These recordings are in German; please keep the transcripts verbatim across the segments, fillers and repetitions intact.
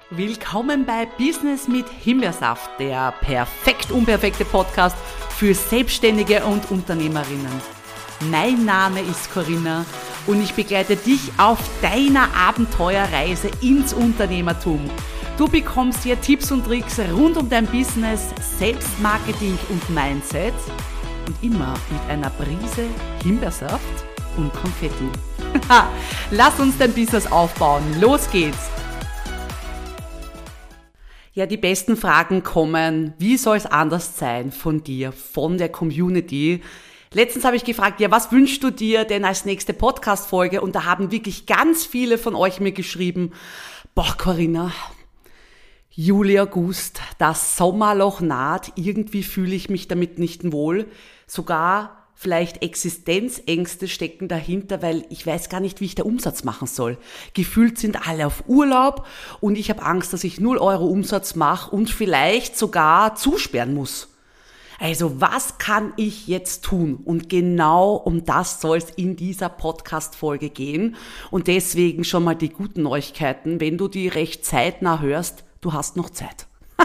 Willkommen bei Business mit Himbeersaft, der perfekt unperfekte Podcast für Selbstständige und Unternehmerinnen. Mein Name ist Corinna und ich begleite dich auf deiner Abenteuerreise ins Unternehmertum. Du bekommst hier Tipps und Tricks rund um dein Business, Selbstmarketing und Mindset und immer mit einer Prise Himbeersaft und Konfetti. Lass uns dein Business aufbauen. Los geht's! Ja, die besten Fragen kommen, wie soll es anders sein von dir, von der Community? Letztens habe ich gefragt, ja, was wünschst du dir denn als nächste Podcast-Folge? Und da haben wirklich ganz viele von euch mir geschrieben, boah, Corinna, Juli, August, das Sommerloch naht, irgendwie fühle ich mich damit nicht wohl. Sogar vielleicht Existenzängste stecken dahinter, weil ich weiß gar nicht, wie ich da Umsatz machen soll. Gefühlt sind alle auf Urlaub und ich habe Angst, dass ich null Euro Umsatz mache und vielleicht sogar zusperren muss. Also was kann ich jetzt tun? Und genau um das soll es in dieser Podcast-Folge gehen. Und deswegen schon mal die guten Neuigkeiten. Wenn du die recht zeitnah hörst, du hast noch Zeit.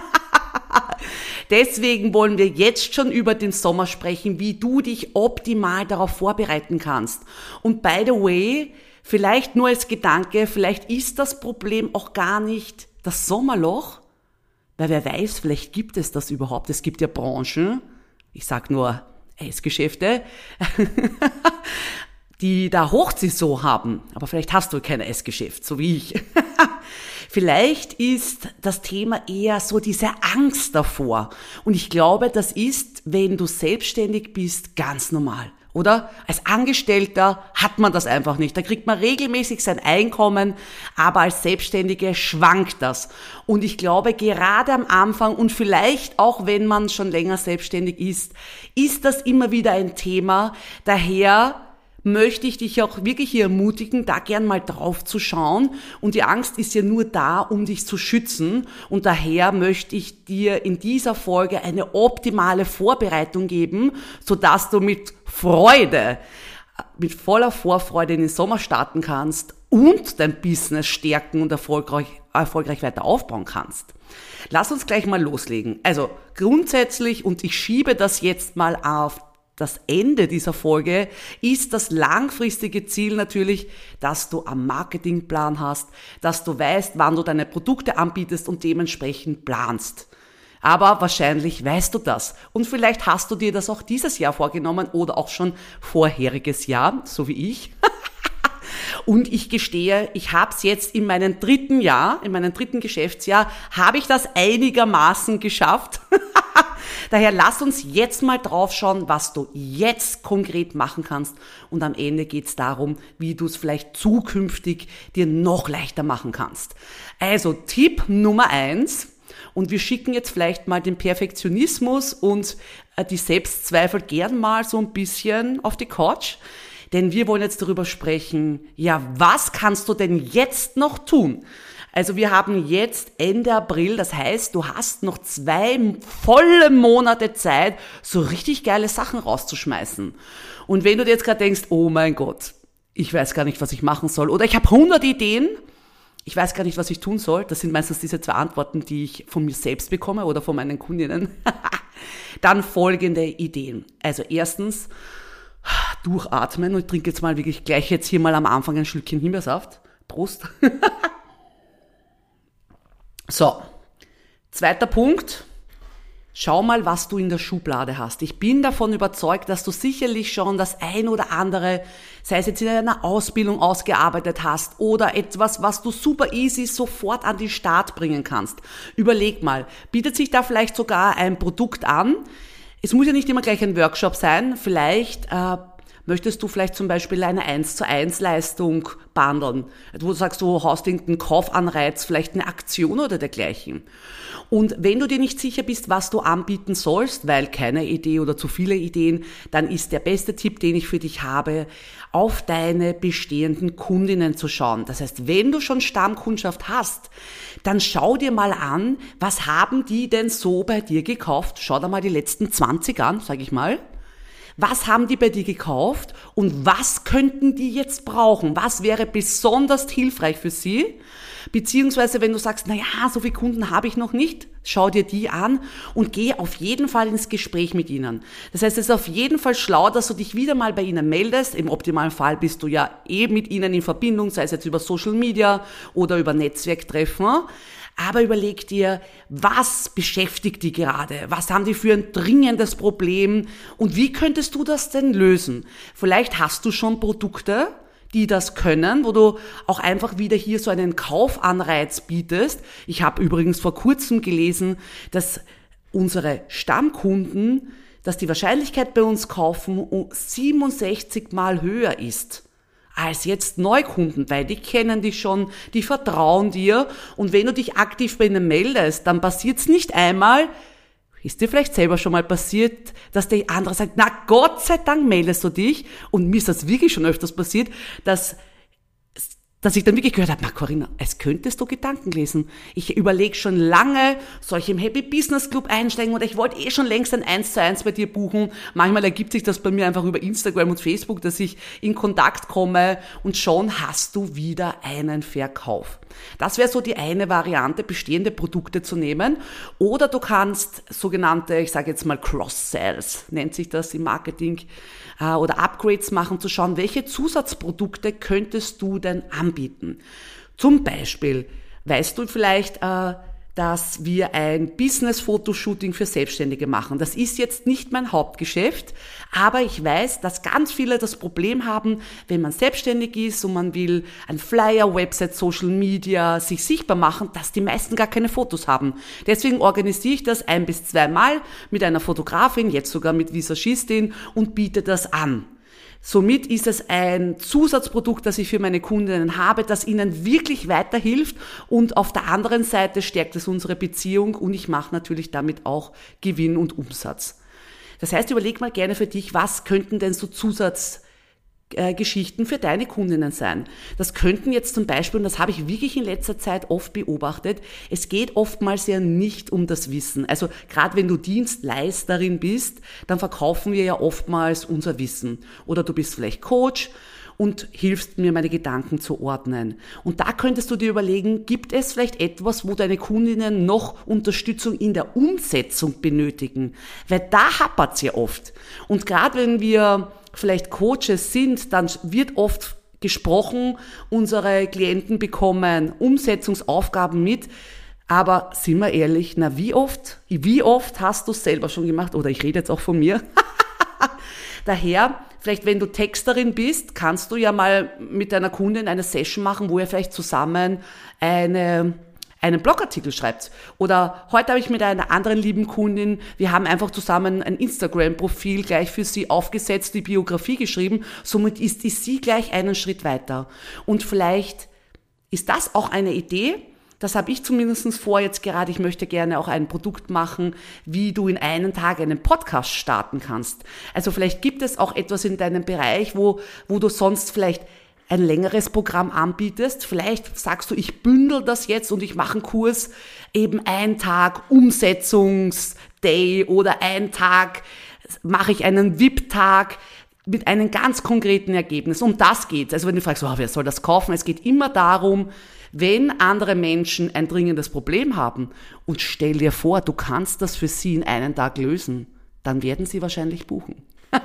Deswegen wollen wir jetzt schon über den Sommer sprechen, wie du dich optimal darauf vorbereiten kannst. Und by the way, vielleicht nur als Gedanke, vielleicht ist das Problem auch gar nicht das Sommerloch, weil wer weiß, vielleicht gibt es das überhaupt. Es gibt ja Branchen, ich sag nur Eisgeschäfte, die da Hochsaison haben. Aber vielleicht hast du kein Eisgeschäft, so wie ich. Vielleicht ist das Thema eher so diese Angst davor. Und ich glaube, das ist, wenn du selbstständig bist, ganz normal. Oder? Als Angestellter hat man das einfach nicht. Da kriegt man regelmäßig sein Einkommen, aber als Selbstständige schwankt das. Und ich glaube, gerade am Anfang und vielleicht auch, wenn man schon länger selbstständig ist, ist das immer wieder ein Thema. Daher möchte ich dich auch wirklich hier ermutigen, da gern mal drauf zu schauen. Und die Angst ist ja nur da, um dich zu schützen. Und daher möchte ich dir in dieser Folge eine optimale Vorbereitung geben, sodass du mit Freude, mit voller Vorfreude in den Sommer starten kannst und dein Business stärken und erfolgreich, erfolgreich weiter aufbauen kannst. Lass uns gleich mal loslegen. Also grundsätzlich, und ich schiebe das jetzt mal auf das Ende dieser Folge, ist das langfristige Ziel natürlich, dass du einen Marketingplan hast, dass du weißt, wann du deine Produkte anbietest und dementsprechend planst. Aber wahrscheinlich weißt du das. Und vielleicht hast du dir das auch dieses Jahr vorgenommen oder auch schon vorheriges Jahr, so wie ich. Und ich gestehe, ich habe es jetzt in meinem dritten Jahr, in meinem dritten Geschäftsjahr, habe ich das einigermaßen geschafft. Daher lass uns jetzt mal drauf schauen, was du jetzt konkret machen kannst. Und am Ende geht es darum, wie du es vielleicht zukünftig dir noch leichter machen kannst. Also Tipp Nummer eins. Und wir schicken jetzt vielleicht mal den Perfektionismus und die Selbstzweifel gern mal so ein bisschen auf die Couch. Denn wir wollen jetzt darüber sprechen, ja, was kannst du denn jetzt noch tun? Also wir haben jetzt Ende April, das heißt, du hast noch zwei volle Monate Zeit, so richtig geile Sachen rauszuschmeißen. Und wenn du dir jetzt gerade denkst, oh mein Gott, ich weiß gar nicht, was ich machen soll, oder ich habe hundert Ideen, ich weiß gar nicht, was ich tun soll, das sind meistens diese zwei Antworten, die ich von mir selbst bekomme oder von meinen Kundinnen, dann folgende Ideen. Also erstens, durchatmen, und ich trinke jetzt mal wirklich gleich jetzt hier mal am Anfang ein Schlückchen Himbeersaft. Prost. So, zweiter Punkt. Schau mal, was du in der Schublade hast. Ich bin davon überzeugt, dass du sicherlich schon das ein oder andere, sei es jetzt in einer Ausbildung ausgearbeitet hast oder etwas, was du super easy sofort an den Start bringen kannst. Überleg mal, bietet sich da vielleicht sogar ein Produkt an? Es muss ja nicht immer gleich ein Workshop sein. Vielleicht äh, möchtest du vielleicht zum Beispiel eine eins zu eins Leistung bundeln, wo du sagst, du hast irgendeinen Kaufanreiz, vielleicht eine Aktion oder dergleichen. Und wenn du dir nicht sicher bist, was du anbieten sollst, weil keine Idee oder zu viele Ideen, dann ist der beste Tipp, den ich für dich habe, auf deine bestehenden Kundinnen zu schauen. Das heißt, wenn du schon Stammkundschaft hast, dann schau dir mal an, was haben die denn so bei dir gekauft? Schau dir mal die letzten zwanzig an, sage ich mal. Was haben die bei dir gekauft und was könnten die jetzt brauchen? Was wäre besonders hilfreich für sie? Beziehungsweise wenn du sagst, na ja, so viele Kunden habe ich noch nicht, schau dir die an und geh auf jeden Fall ins Gespräch mit ihnen. Das heißt, es ist auf jeden Fall schlau, dass du dich wieder mal bei ihnen meldest. Im optimalen Fall bist du ja eh mit ihnen in Verbindung, sei es jetzt über Social Media oder über Netzwerktreffen. Aber überleg dir, was beschäftigt die gerade? Was haben die für ein dringendes Problem? Und wie könntest du das denn lösen? Vielleicht hast du schon Produkte, die das können, wo du auch einfach wieder hier so einen Kaufanreiz bietest. Ich habe übrigens vor kurzem gelesen, dass unsere Stammkunden, dass die Wahrscheinlichkeit bei uns kaufen um siebenundsechzig Mal höher ist als jetzt Neukunden, weil die kennen dich schon, die vertrauen dir und wenn du dich aktiv bei ihnen meldest, dann passiert's nicht einmal, ist dir vielleicht selber schon mal passiert, dass der andere sagt, na Gott sei Dank meldest du dich und mir ist das wirklich schon öfters passiert, dass dass ich dann wirklich gehört habe, na Corinna, als könntest du Gedanken lesen. Ich überlege schon lange, soll ich im Happy Business Club einsteigen oder ich wollte eh schon längst ein eins zu eins bei dir buchen. Manchmal ergibt sich das bei mir einfach über Instagram und Facebook, dass ich in Kontakt komme und schon hast du wieder einen Verkauf. Das wäre so die eine Variante, bestehende Produkte zu nehmen. Oder du kannst sogenannte, ich sage jetzt mal Cross-Sells, nennt sich das im Marketing, oder Upgrades machen, zu schauen, welche Zusatzprodukte könntest du denn anbieten. Zum Beispiel, weißt du vielleicht, äh, dass wir ein Business-Fotoshooting für Selbstständige machen. Das ist jetzt nicht mein Hauptgeschäft, aber ich weiß, dass ganz viele das Problem haben, wenn man selbstständig ist und man will ein Flyer, Website, Social Media sich sichtbar machen, dass die meisten gar keine Fotos haben. Deswegen organisiere ich das ein bis zweimal mit einer Fotografin, jetzt sogar mit Visagistin und biete das an. Somit ist es ein Zusatzprodukt, das ich für meine Kundinnen habe, das ihnen wirklich weiterhilft und auf der anderen Seite stärkt es unsere Beziehung und ich mache natürlich damit auch Gewinn und Umsatz. Das heißt, überleg mal gerne für dich, was könnten denn so Zusatzgeschichten für deine Kundinnen sein. Das könnten jetzt zum Beispiel, und das habe ich wirklich in letzter Zeit oft beobachtet, es geht oftmals ja nicht um das Wissen. Also gerade wenn du Dienstleisterin bist, dann verkaufen wir ja oftmals unser Wissen. Oder du bist vielleicht Coach und hilfst mir, meine Gedanken zu ordnen. Und da könntest du dir überlegen, gibt es vielleicht etwas, wo deine Kundinnen noch Unterstützung in der Umsetzung benötigen? Weil da hapert's ja oft. Und gerade wenn wir vielleicht Coaches sind, dann wird oft gesprochen, unsere Klienten bekommen Umsetzungsaufgaben mit, aber sind wir ehrlich, na wie oft, wie oft hast du es selber schon gemacht? Oder ich rede jetzt auch von mir. Daher, vielleicht wenn du Texterin bist, kannst du ja mal mit deiner Kundin eine Session machen, wo ihr vielleicht zusammen eine einen Blogartikel schreibt. Oder heute habe ich mit einer anderen lieben Kundin, wir haben einfach zusammen ein Instagram-Profil gleich für sie aufgesetzt, die Biografie geschrieben, somit ist, ist sie gleich einen Schritt weiter. Und vielleicht ist das auch eine Idee, das habe ich zumindest vor jetzt gerade, ich möchte gerne auch ein Produkt machen, wie du in einem Tag einen Podcast starten kannst. Also vielleicht gibt es auch etwas in deinem Bereich, wo, wo du sonst vielleicht ein längeres Programm anbietest. Vielleicht sagst du, ich bündel das jetzt und ich mache einen Kurs, eben ein Tag Umsetzungsday oder ein Tag mache ich einen V I P-Tag mit einem ganz konkreten Ergebnis. Um das geht's. Also wenn du fragst, oh, wer soll das kaufen? Es geht immer darum, wenn andere Menschen ein dringendes Problem haben und stell dir vor, du kannst das für sie in einem Tag lösen, dann werden sie wahrscheinlich buchen.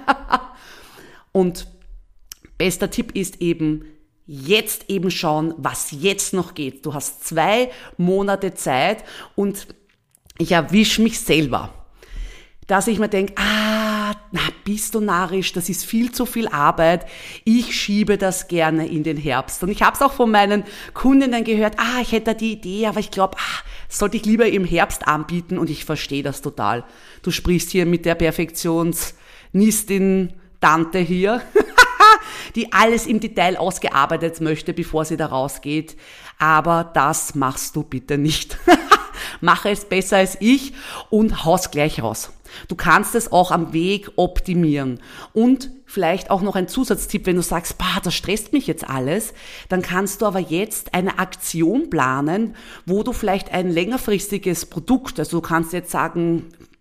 Und bester Tipp ist eben, jetzt eben schauen, was jetzt noch geht. Du hast zwei Monate Zeit und ich erwische mich selber, dass ich mir denke, ah, na, bist du narrisch, das ist viel zu viel Arbeit, ich schiebe das gerne in den Herbst. Und ich habe es auch von meinen Kundinnen gehört, ah, ich hätte die Idee, aber ich glaube, ah, sollte ich lieber im Herbst anbieten und ich verstehe das total. Du sprichst hier mit der Perfektionsnistin Tante hier, die alles im Detail ausgearbeitet möchte, bevor sie da rausgeht. Aber das machst du bitte nicht. Mache es besser als ich und haus gleich raus. Du kannst es auch am Weg optimieren. Und vielleicht auch noch ein Zusatztipp, wenn du sagst, bah, das stresst mich jetzt alles, dann kannst du aber jetzt eine Aktion planen, wo du vielleicht ein längerfristiges Produkt, also du kannst jetzt sagen, bis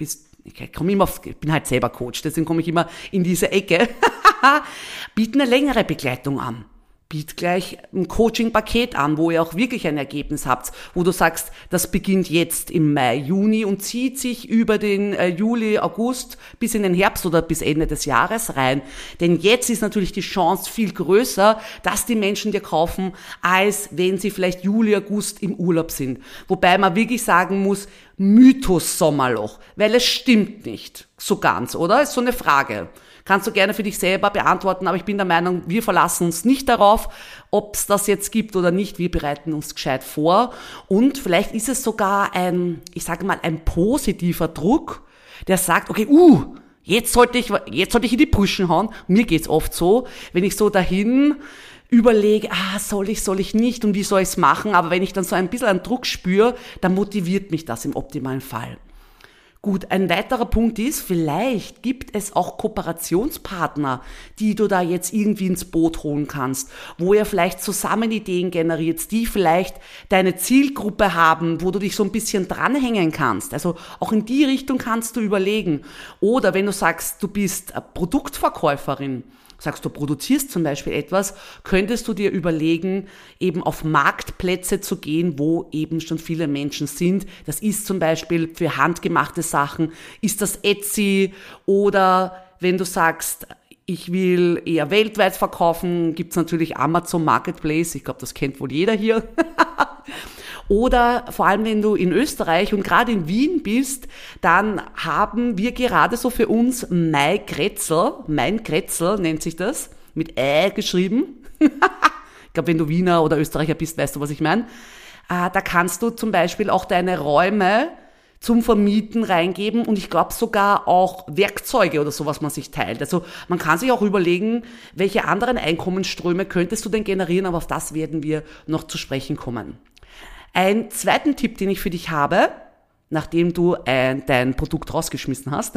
ich komme immer auf, ich bin halt selber Coach, deswegen komme ich immer in diese Ecke, bieten eine längere Begleitung an. Biet gleich ein Coaching-Paket an, wo ihr auch wirklich ein Ergebnis habt, wo du sagst, das beginnt jetzt im Mai, Juni und zieht sich über den äh, Juli, August bis in den Herbst oder bis Ende des Jahres rein. Denn jetzt ist natürlich die Chance viel größer, dass die Menschen dir kaufen, als wenn sie vielleicht Juli, August im Urlaub sind. Wobei man wirklich sagen muss, Mythos Sommerloch, weil es stimmt nicht so ganz, oder? Ist so eine Frage. Kannst du gerne für dich selber beantworten, aber ich bin der Meinung, wir verlassen uns nicht darauf, ob es das jetzt gibt oder nicht. Wir bereiten uns gescheit vor und vielleicht ist es sogar ein, ich sage mal, ein positiver Druck, der sagt, okay, uh, jetzt sollte ich, jetzt sollte ich in die Puschen hauen. Mir geht's oft so, wenn ich so dahin überlege, ah, soll ich, soll ich nicht und wie soll ich's machen, aber wenn ich dann so ein bisschen einen Druck spüre, dann motiviert mich das im optimalen Fall. Gut, ein weiterer Punkt ist, vielleicht gibt es auch Kooperationspartner, die du da jetzt irgendwie ins Boot holen kannst, wo ihr vielleicht zusammen Ideen generiert, die vielleicht deine Zielgruppe haben, wo du dich so ein bisschen dranhängen kannst. Also auch in die Richtung kannst du überlegen. Oder wenn du sagst, du bist Produktverkäuferin, sagst du, produzierst zum Beispiel etwas, könntest du dir überlegen, eben auf Marktplätze zu gehen, wo eben schon viele Menschen sind. Das ist zum Beispiel für handgemachte Sachen, ist das Etsy oder wenn du sagst, ich will eher weltweit verkaufen, gibt's natürlich Amazon Marketplace, ich glaube, das kennt wohl jeder hier. Oder vor allem, wenn du in Österreich und gerade in Wien bist, dann haben wir gerade so für uns Mein Grätzl, Mein Grätzl nennt sich das, mit Ä geschrieben. Ich glaube, wenn du Wiener oder Österreicher bist, weißt du, was ich meine. Da kannst du zum Beispiel auch deine Räume zum Vermieten reingeben und ich glaube sogar auch Werkzeuge oder so, was man sich teilt. Also man kann sich auch überlegen, welche anderen Einkommensströme könntest du denn generieren, aber auf das werden wir noch zu sprechen kommen. Ein zweiten Tipp, den ich für dich habe, nachdem du ein, dein Produkt rausgeschmissen hast,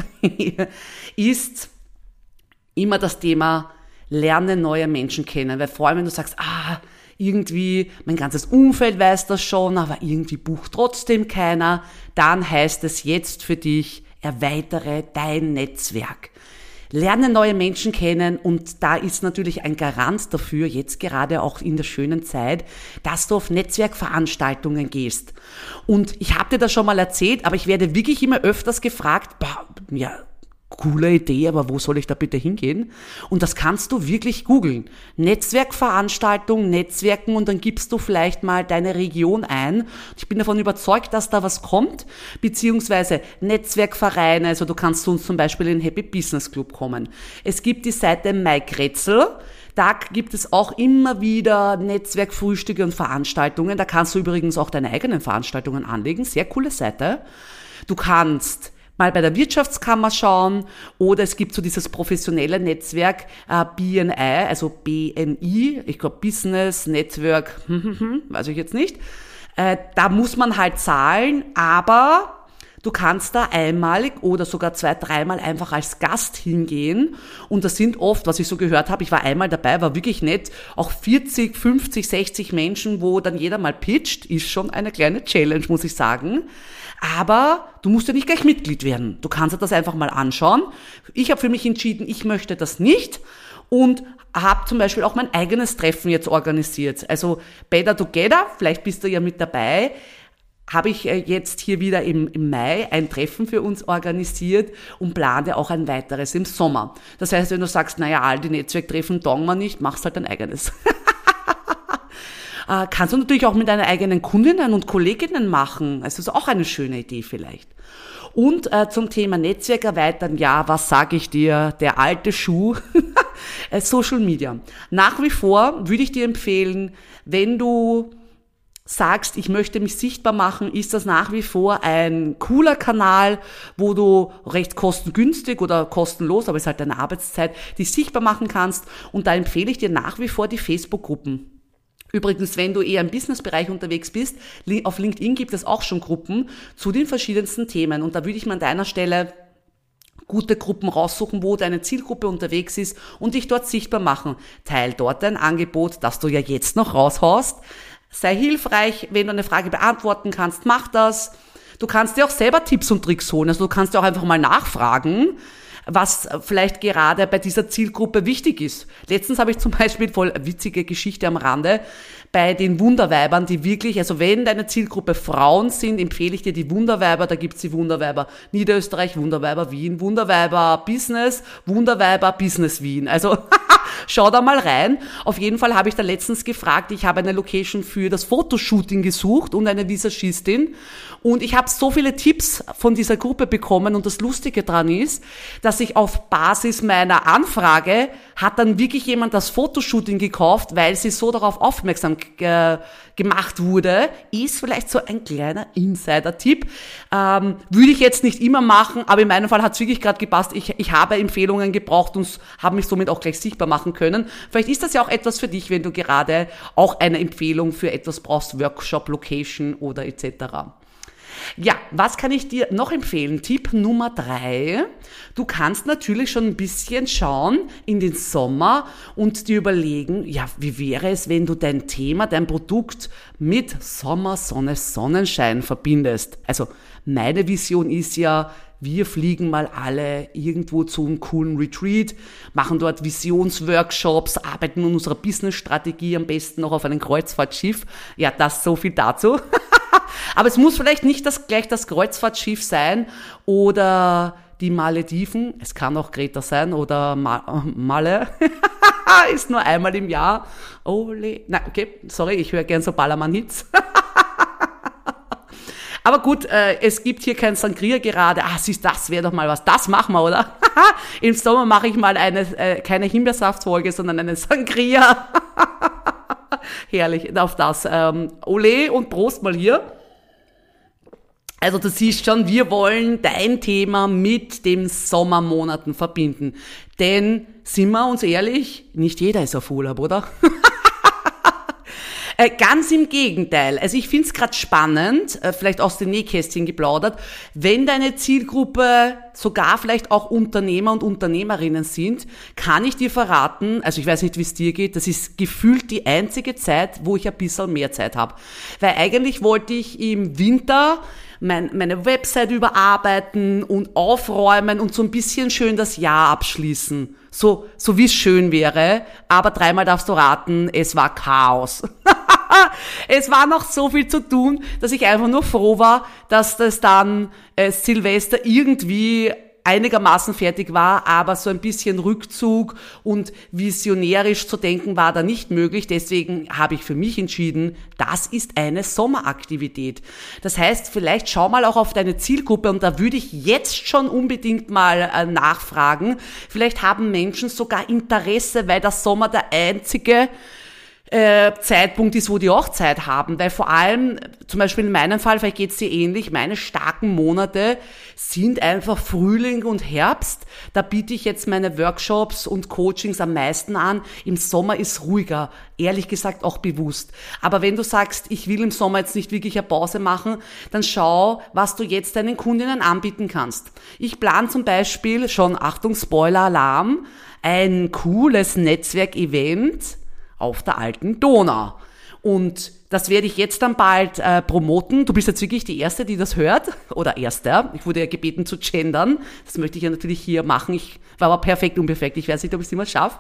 ist immer das Thema lerne neue Menschen kennen. Weil vor allem, wenn du sagst, ah, irgendwie, mein ganzes Umfeld weiß das schon, aber irgendwie bucht trotzdem keiner, dann heißt es jetzt für dich, erweitere dein Netzwerk. Lerne neue Menschen kennen und da ist natürlich ein Garant dafür, jetzt gerade auch in der schönen Zeit, dass du auf Netzwerkveranstaltungen gehst. Und ich habe dir das schon mal erzählt, aber ich werde wirklich immer öfters gefragt, boah, ja, coole Idee, aber wo soll ich da bitte hingehen? Und das kannst du wirklich googeln. Netzwerkveranstaltung, Netzwerken und dann gibst du vielleicht mal deine Region ein. Ich bin davon überzeugt, dass da was kommt, beziehungsweise Netzwerkvereine, also du kannst zu uns zum Beispiel in den Happy Business Club kommen. Es gibt die Seite Mein Grätzl. Da gibt es auch immer wieder Netzwerkfrühstücke und Veranstaltungen. Da kannst du übrigens auch deine eigenen Veranstaltungen anlegen. Sehr coole Seite. Du kannst mal bei der Wirtschaftskammer schauen oder es gibt so dieses professionelle Netzwerk äh, B N I, also B N I, ich glaube Business Network, hm, hm, hm, weiß ich jetzt nicht. Äh, da muss man halt zahlen, aber du kannst da einmalig oder sogar zwei, dreimal einfach als Gast hingehen und das sind oft, was ich so gehört habe, ich war einmal dabei, war wirklich nett, auch vierzig, fünfzig, sechzig Menschen, wo dann jeder mal pitcht, ist schon eine kleine Challenge, muss ich sagen. Aber du musst ja nicht gleich Mitglied werden. Du kannst dir das einfach mal anschauen. Ich habe für mich entschieden, ich möchte das nicht und habe zum Beispiel auch mein eigenes Treffen jetzt organisiert. Also Better Together, vielleicht bist du ja mit dabei, habe ich jetzt hier wieder im, im Mai ein Treffen für uns organisiert und plane auch ein weiteres im Sommer. Das heißt, wenn du sagst, naja, all die Netzwerktreffen taugen wir nicht, machst halt dein eigenes. Kannst du natürlich auch mit deinen eigenen Kundinnen und Kolleginnen machen. Also ist auch eine schöne Idee vielleicht. Und äh, zum Thema Netzwerk erweitern, ja, was sage ich dir, der alte Schuh, Social Media. Nach wie vor würde ich dir empfehlen, wenn du sagst, ich möchte mich sichtbar machen, ist das nach wie vor ein cooler Kanal, wo du recht kostengünstig oder kostenlos, aber es ist halt deine Arbeitszeit, dich sichtbar machen kannst. Und da empfehle ich dir nach wie vor die Facebook-Gruppen. Übrigens, wenn du eher im Businessbereich unterwegs bist, auf LinkedIn gibt es auch schon Gruppen zu den verschiedensten Themen. Und da würde ich mir an deiner Stelle gute Gruppen raussuchen, wo deine Zielgruppe unterwegs ist und dich dort sichtbar machen. Teil dort dein Angebot, das du ja jetzt noch raushaust. Sei hilfreich, wenn du eine Frage beantworten kannst, mach das. Du kannst dir auch selber Tipps und Tricks holen. Also du kannst dir auch einfach mal nachfragen, was vielleicht gerade bei dieser Zielgruppe wichtig ist. Letztens habe ich zum Beispiel, voll witzige Geschichte am Rande, bei den Wunderweibern, die wirklich, also wenn deine Zielgruppe Frauen sind, empfehle ich dir die Wunderweiber, da gibt's die Wunderweiber Niederösterreich, Wunderweiber Wien, Wunderweiber Business, Wunderweiber Business Wien. Also schau da mal rein. Auf jeden Fall habe ich da letztens gefragt, ich habe eine Location für das Fotoshooting gesucht und eine Visagistin und ich habe so viele Tipps von dieser Gruppe bekommen und das Lustige dran ist, dass ich auf Basis meiner Anfrage hat dann wirklich jemand das Fotoshooting gekauft, weil sie so darauf aufmerksam ge- gemacht wurde, ist vielleicht so ein kleiner Insider-Tipp. Ähm, würde ich jetzt nicht immer machen, aber in meinem Fall hat es wirklich gerade gepasst. Ich, ich habe Empfehlungen gebraucht und habe mich somit auch gleich sichtbar machen können. Vielleicht ist das ja auch etwas für dich, wenn du gerade auch eine Empfehlung für etwas brauchst, Workshop, Location oder et cetera. Ja, was kann ich dir noch empfehlen? Tipp Nummer drei. Du kannst natürlich schon ein bisschen schauen in den Sommer und dir überlegen, ja, wie wäre es, wenn du dein Thema, dein Produkt mit Sommer, Sonne, Sonnenschein verbindest? Also meine Vision ist ja, wir fliegen mal alle irgendwo zu einem coolen Retreat, machen dort Visionsworkshops, arbeiten an unserer Businessstrategie, am besten noch auf einem Kreuzfahrtschiff. Ja, das so viel dazu. Aber es muss vielleicht nicht das, gleich das Kreuzfahrtschiff sein oder die Malediven. Es kann auch Kreta sein oder Ma- Malle. Ist nur einmal im Jahr. Ole. Nein, okay, sorry, ich höre gern so Ballermann-Hits. Aber gut, äh, es gibt hier kein Sangria gerade. Ah, siehst, das wäre doch mal was. Das machen wir, oder? Im Sommer mache ich mal eine, äh, keine Himbeersaftfolge, sondern eine Sangria. Herrlich, auf das. Ähm, Ole und Prost mal hier. Also du siehst schon, wir wollen dein Thema mit den Sommermonaten verbinden. Denn, sind wir uns ehrlich, nicht jeder ist auf Urlaub, oder? Äh, ganz im Gegenteil. Also ich finde es gerade spannend, äh, vielleicht aus dem Nähkästchen geplaudert, wenn deine Zielgruppe sogar vielleicht auch Unternehmer und Unternehmerinnen sind, kann ich dir verraten, also ich weiß nicht, wie es dir geht, das ist gefühlt die einzige Zeit, wo ich ein bisschen mehr Zeit habe. Weil eigentlich wollte ich im Winter mein, meine Website überarbeiten und aufräumen und so ein bisschen schön das Jahr abschließen. So, so wie es schön wäre, aber dreimal darfst du raten, es war Chaos. Es war noch so viel zu tun, dass ich einfach nur froh war, dass das dann äh, Silvester irgendwie einigermaßen fertig war, aber so ein bisschen Rückzug und visionärisch zu denken war da nicht möglich. Deswegen habe ich für mich entschieden, das ist eine Sommeraktivität. Das heißt, vielleicht schau mal auch auf deine Zielgruppe und da würde ich jetzt schon unbedingt mal äh, nachfragen. Vielleicht haben Menschen sogar Interesse, weil der Sommer der einzige Äh, Zeitpunkt ist, wo die auch Zeit haben, weil vor allem, zum Beispiel in meinem Fall, vielleicht geht's dir ähnlich, meine starken Monate sind einfach Frühling und Herbst. Da biete ich jetzt meine Workshops und Coachings am meisten an. Im Sommer ist ruhiger, ehrlich gesagt auch bewusst. Aber wenn du sagst, ich will im Sommer jetzt nicht wirklich eine Pause machen, dann schau, was du jetzt deinen Kundinnen anbieten kannst. Ich plane zum Beispiel schon, Achtung, Spoiler-Alarm, ein cooles Netzwerkevent auf der alten Donau. Und das werde ich jetzt dann bald äh, promoten. Du bist jetzt wirklich die Erste, die das hört. Oder Erste. Ich wurde ja gebeten zu gendern. Das möchte ich ja natürlich hier machen. Ich war aber perfekt unperfekt. Ich weiß nicht, ob ich es immer schaffe.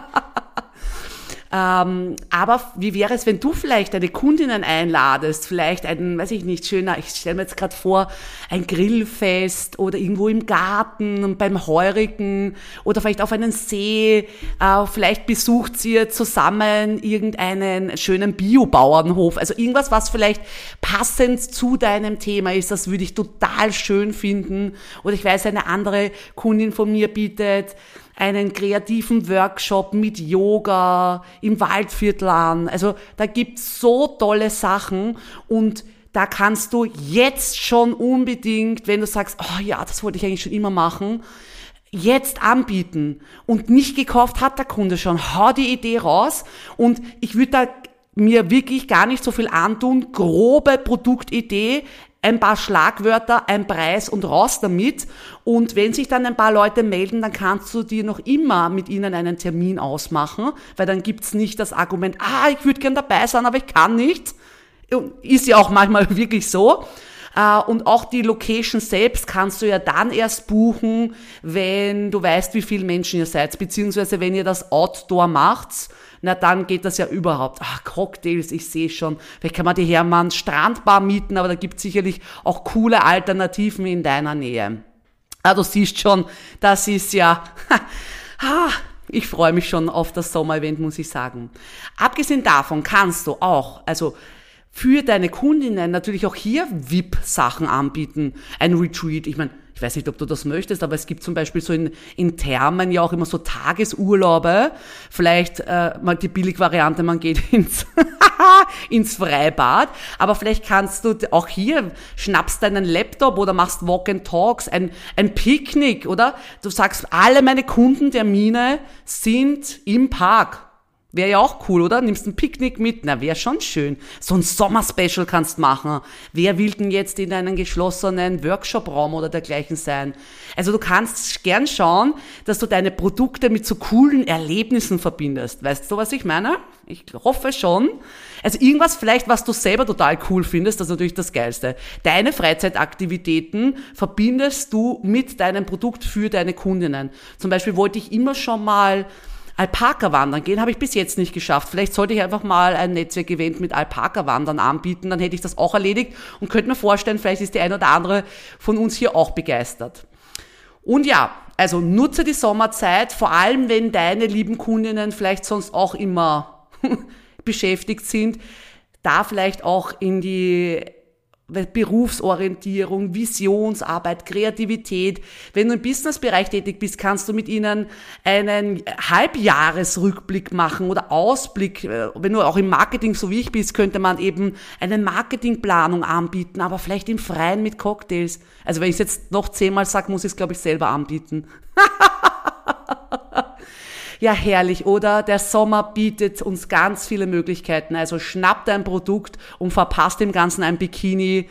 Ähm, aber wie wäre es, wenn du vielleicht deine Kundinnen einladest, vielleicht ein, weiß ich nicht, schöner, ich stelle mir jetzt gerade vor, ein Grillfest oder irgendwo im Garten beim Heurigen oder vielleicht auf einen See, äh, vielleicht besucht ihr zusammen irgendeinen schönen Biobauernhof, also irgendwas, was vielleicht passend zu deinem Thema ist, das würde ich total schön finden. Oder ich weiß, eine andere Kundin von mir bietet einen kreativen Workshop mit Yoga im Waldviertel an. Also da gibt's so tolle Sachen und da kannst du jetzt schon unbedingt, wenn du sagst, oh ja, das wollte ich eigentlich schon immer machen, jetzt anbieten. Und nicht gekauft hat der Kunde schon. Hau die Idee raus und ich würde da mir wirklich gar nicht so viel antun. Grobe Produktidee, ein paar Schlagwörter, ein Preis und raus damit. Und wenn sich dann ein paar Leute melden, dann kannst du dir noch immer mit ihnen einen Termin ausmachen, weil dann gibt's nicht das Argument, ah, ich würde gern dabei sein, aber ich kann nicht. Ist ja auch manchmal wirklich so. Äh, und auch die Location selbst kannst du ja dann erst buchen, wenn du weißt, wie viele Menschen ihr seid, beziehungsweise wenn ihr das Outdoor macht, na dann geht das ja überhaupt. Ah, Cocktails, ich sehe schon. Vielleicht kann man die Hermann Strandbar mieten, aber da gibt es sicherlich auch coole Alternativen in deiner Nähe. Ah, du siehst schon, das ist ja... ah, ich freue mich schon auf das Sommer-Event, muss ich sagen. Abgesehen davon kannst du auch, also für deine Kundinnen natürlich auch hier V I P-Sachen anbieten. Ein Retreat, ich meine, ich weiß nicht, ob du das möchtest, aber es gibt zum Beispiel so in, in Thermen ja auch immer so Tagesurlaube. Vielleicht äh, mal die Billigvariante, man geht ins, ins Freibad. Aber vielleicht kannst du auch hier, schnappst deinen Laptop oder machst Walk and Talks, ein, ein Picknick, oder? Du sagst, alle meine Kundentermine sind im Park. Wäre ja auch cool, oder? Nimmst ein Picknick mit, na, wäre schon schön. So ein Sommer-Special kannst machen. Wer will denn jetzt in einem geschlossenen Workshop-Raum oder dergleichen sein? Also du kannst gern schauen, dass du deine Produkte mit so coolen Erlebnissen verbindest. Weißt du, was ich meine? Ich hoffe schon. Also irgendwas vielleicht, was du selber total cool findest, das ist natürlich das Geilste. Deine Freizeitaktivitäten verbindest du mit deinem Produkt für deine Kundinnen. Zum Beispiel wollte ich immer schon mal Alpaka-Wandern gehen, habe ich bis jetzt nicht geschafft. Vielleicht sollte ich einfach mal ein Netzwerkevent mit Alpaka-Wandern anbieten, dann hätte ich das auch erledigt und könnte mir vorstellen, vielleicht ist die eine oder andere von uns hier auch begeistert. Und ja, also nutze die Sommerzeit, vor allem wenn deine lieben Kundinnen vielleicht sonst auch immer beschäftigt sind, da vielleicht auch in die Berufsorientierung, Visionsarbeit, Kreativität. Wenn du im Businessbereich tätig bist, kannst du mit ihnen einen Halbjahresrückblick machen oder Ausblick. Wenn du auch im Marketing so wie ich bist, könnte man eben eine Marketingplanung anbieten, aber vielleicht im Freien mit Cocktails. Also wenn ich es jetzt noch zehnmal sage, muss ich es, glaube ich, selber anbieten. Ja, herrlich, oder? Der Sommer bietet uns ganz viele Möglichkeiten. Also schnapp dein Produkt und verpasst dem Ganzen ein Bikini.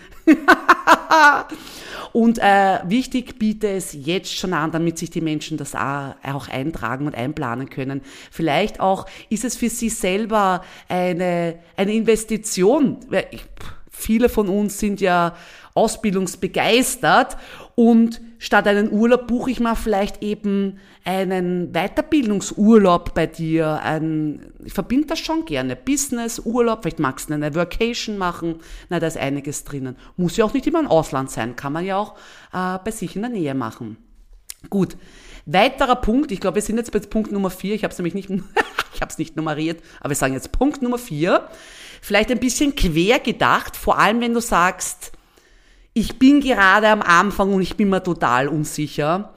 Und äh, wichtig, biete es jetzt schon an, damit sich die Menschen das auch eintragen und einplanen können. Vielleicht auch ist es für sie selber eine, eine Investition. Viele von uns sind ja ausbildungsbegeistert und statt einen Urlaub buche ich mal vielleicht eben einen Weiterbildungsurlaub bei dir. Ein, ich verbinde das schon gerne. Business, Urlaub, vielleicht magst du eine Vacation machen. Na, da ist einiges drinnen. Muss ja auch nicht immer im Ausland sein. Kann man ja auch äh, bei sich in der Nähe machen. Gut. Weiterer Punkt, ich glaube, wir sind jetzt bei Punkt Nummer vier. Ich habe es nämlich nicht, ich habe es nicht nummeriert, aber wir sagen jetzt Punkt Nummer vier. Vielleicht ein bisschen quer gedacht, vor allem wenn du sagst, ich bin gerade am Anfang und ich bin mir total unsicher.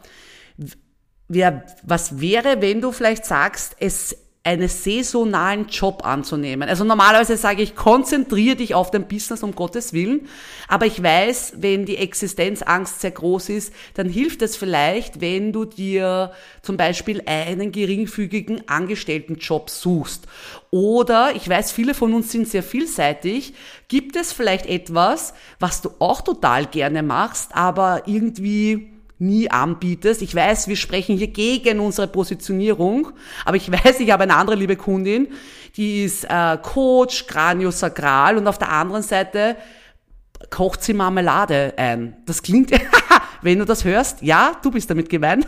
Wer, was wäre, wenn du vielleicht sagst, es einen saisonalen Job anzunehmen? Also normalerweise sage ich, konzentriere dich auf dein Business, um Gottes Willen. Aber ich weiß, wenn die Existenzangst sehr groß ist, dann hilft es vielleicht, wenn du dir zum Beispiel einen geringfügigen Angestelltenjob suchst. Oder, ich weiß, viele von uns sind sehr vielseitig. Gibt es vielleicht etwas, was du auch total gerne machst, aber irgendwie nie anbietest? Ich weiß, wir sprechen hier gegen unsere Positionierung, aber ich weiß, ich habe eine andere liebe Kundin, die ist äh, Coach, Craniosakral, und auf der anderen Seite kocht sie Marmelade ein. Das klingt, wenn du das hörst, ja, du bist damit gemeint.